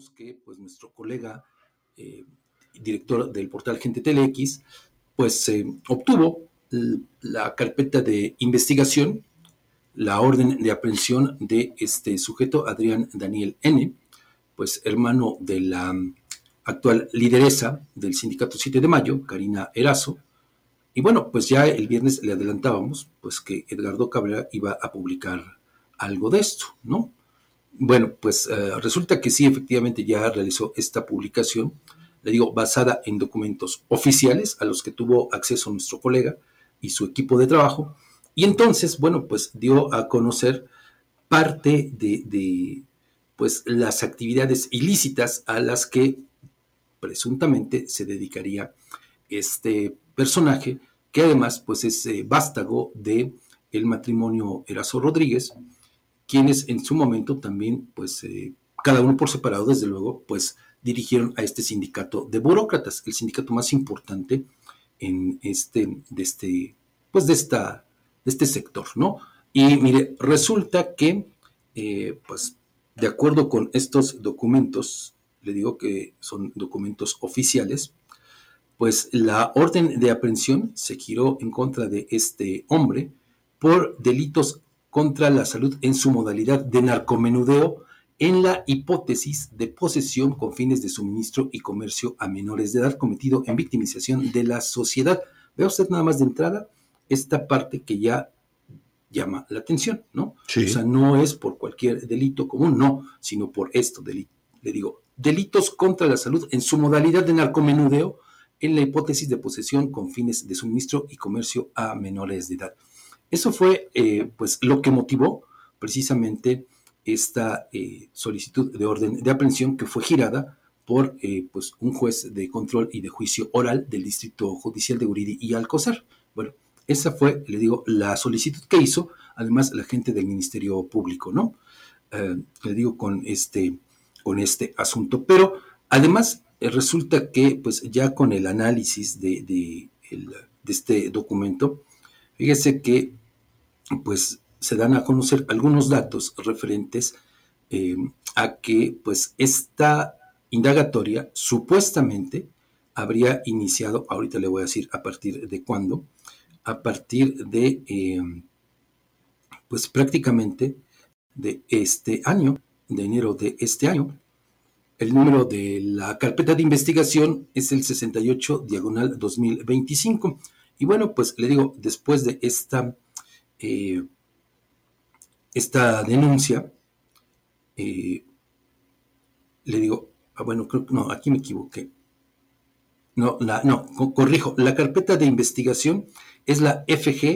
recordemos que pues nuestro colega, eh, director del portal Gente TeleX, pues obtuvo la carpeta de investigación, la orden de aprehensión de este sujeto, Adrián Daniel N., pues hermano de la actual lideresa del sindicato 7 de mayo, Karina Erazo. Y bueno, pues ya el viernes le adelantábamos pues que Edgardo Cabrera iba a publicar algo de esto, ¿no? Bueno, pues resulta que sí, efectivamente ya realizó esta publicación, le digo, basada en documentos oficiales a los que tuvo acceso nuestro colega y su equipo de trabajo. Y entonces, bueno, pues dio a conocer parte de pues las actividades ilícitas a las que presuntamente se dedicaría este personaje, que además pues es vástago de el matrimonio Erazo Rodríguez, quienes en su momento también, pues, cada uno por separado, desde luego, pues, dirigieron a este sindicato de burócratas, el sindicato más importante en pues, de este sector, ¿no? Y mire, resulta que, pues, de acuerdo con estos documentos, le digo que son documentos oficiales, pues la orden de aprehensión se giró en contra de este hombre por delitos contra la salud en su modalidad de narcomenudeo en la hipótesis de posesión con fines de suministro y comercio a menores de edad cometido en victimización de la sociedad. Vea usted nada más de entrada esta parte que ya llama la atención, ¿no? Sí. O sea, no es por cualquier delito común, no, sino por esto, le digo, delitos contra la salud en su modalidad de narcomenudeo en la hipótesis de posesión con fines de suministro y comercio a menores de edad. Eso fue pues lo que motivó precisamente esta solicitud de orden de aprehensión que fue girada por pues un juez de control y de juicio oral del Distrito Judicial de Guridi y Alcozar. Bueno, esa fue, le digo, la solicitud que hizo, además, la gente del Ministerio Público, ¿no? Le digo, con este asunto. Pero, además, resulta que, pues, ya con el análisis de este documento, fíjese que, pues, se dan a conocer algunos datos referentes a que, pues, esta indagatoria supuestamente habría iniciado, ahorita le voy a decir a partir de cuándo, a partir de, pues prácticamente de este año, de enero de este año. El número de la carpeta de investigación es el 68/2025. Y bueno, pues le digo, después de esta denuncia, le digo, bueno, creo que no, aquí me equivoqué. No, corrijo, la carpeta de investigación es la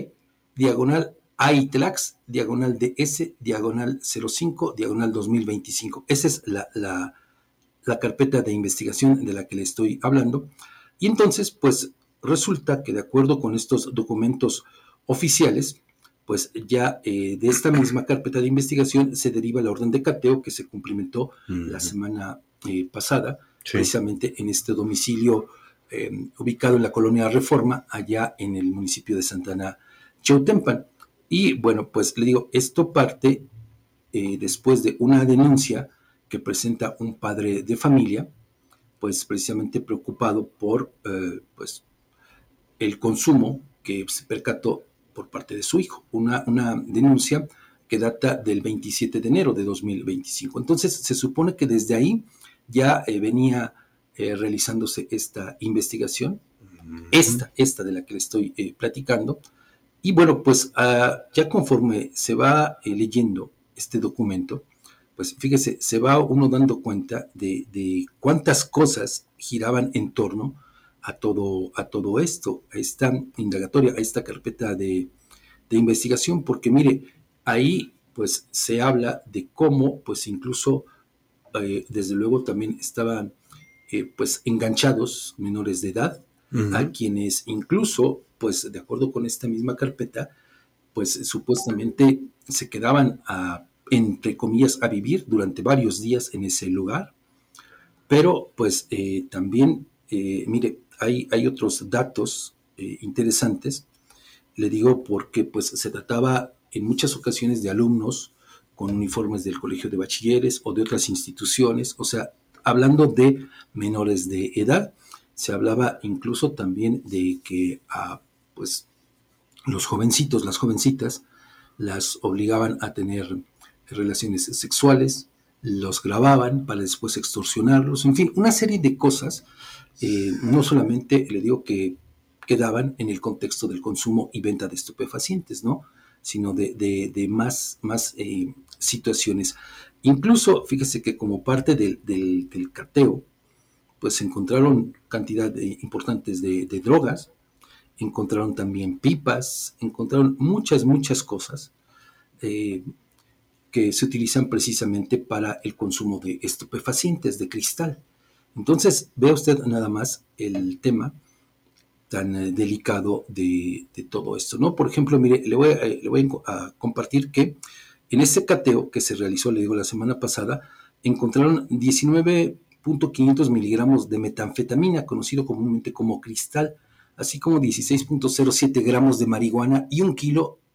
FG/AITLAX/DS/05/2025. Esa es la carpeta de investigación de la que le estoy hablando. Y entonces, pues resulta que de acuerdo con estos documentos oficiales, pues ya de esta misma carpeta de investigación se deriva la orden de cateo que se cumplimentó la semana pasada, precisamente en este domicilio ubicado en la colonia Reforma, allá en el municipio de Santana Chautempan. Y bueno, pues le digo, esto parte después de una denuncia que presenta un padre de familia, pues precisamente preocupado por pues el consumo que se percató por parte de su hijo, una denuncia que data del 27 de enero de 2025. Entonces se supone que desde ahí ya venía realizándose esta investigación, esta de la que le estoy platicando. Y bueno, pues ya conforme se va leyendo este documento, pues fíjese, se va uno dando cuenta de cuántas cosas giraban en torno a todo esto, a esta indagatoria, a esta carpeta de investigación, porque mire, ahí pues se habla de cómo pues incluso desde luego también estaban pues enganchados menores de edad, a quienes incluso pues de acuerdo con esta misma carpeta pues supuestamente se quedaban entre comillas a vivir durante varios días en ese lugar, pero pues también mire, hay otros datos interesantes, le digo porque pues se trataba en muchas ocasiones de alumnos con uniformes del colegio de bachilleres o de otras instituciones, o sea, hablando de menores de edad. Se hablaba incluso también de que pues, los jovencitos, las jovencitas, las obligaban a tener relaciones sexuales, los grababan para después extorsionarlos, en fin, una serie de cosas. No solamente le digo que quedaban en el contexto del consumo y venta de estupefacientes, ¿no? Sino de más situaciones. Incluso, fíjese que como parte del cateo, pues se encontraron cantidad importantes de drogas, encontraron también pipas, encontraron muchas cosas eh, que se utilizan precisamente para el consumo de estupefacientes, de cristal. Entonces, vea usted nada más el tema tan delicado de todo esto, ¿no? Por ejemplo, mire, le voy a compartir que en este cateo que se realizó, le digo, la semana pasada, encontraron 19.500 miligramos de metanfetamina, conocido comúnmente como cristal, así como 16.07 gramos de marihuana y 1 kilo